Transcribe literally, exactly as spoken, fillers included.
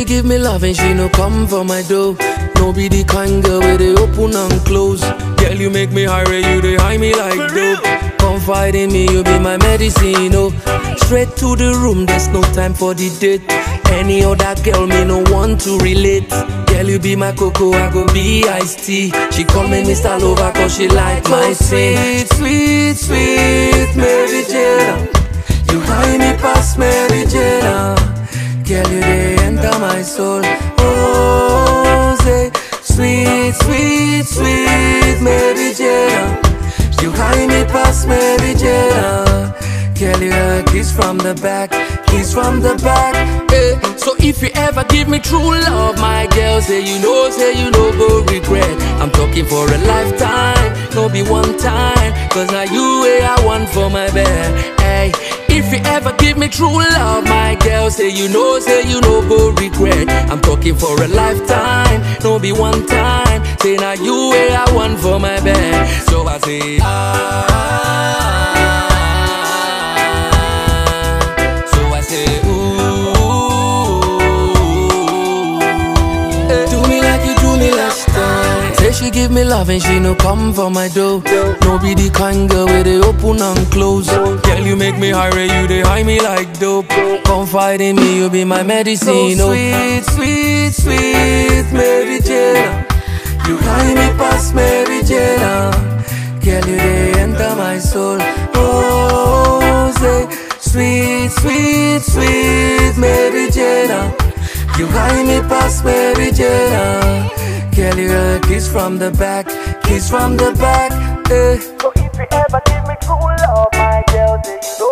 she give me love and she no come for my dough. No be the kind girl where they open and close. Girl, you make me high, you they high me like dope. Confide in me, you be my medicine, oh. Straight to the room, there's no time for the date. Any other girl, me no want to relate. Girl, you be my cocoa, I go be iced tea. She call me Mister Lover cause she like my sweet, sweet, sweet Mary Jane. You high me past Mary Jane. Girl, you they enter my soul. Oh, say, sweet, sweet, sweet Mary Jane. You high me past Mary Jane. Girl, you a kiss from the back, kiss from the back. Eh. So if you ever give me true love, my girl, say you know, say you know, go regret. I'm talking for a lifetime, no be one time. Cause now you way I want for my bed. Hey, if you ever give me true love, my girl, say you know, say you know, go regret. I'm talking for a lifetime, no be one time. Say now you way I want for my bed. So I say ah. Say she give me love and she no come for my dough. No be the kind girl where they open and close. Girl, you make me high, you they high me like dope. Confide in me, you be my medicine, oh. Sweet, sweet, sweet Mary Jane. You high me past Mary Jane. Girl, you they enter my soul. Oh, say, sweet, sweet, sweet Mary Jane. You high me past Mary Jane. Girl, you a kiss from the back, kiss from the back, eh. So if you ever give me true love, my girl, say you know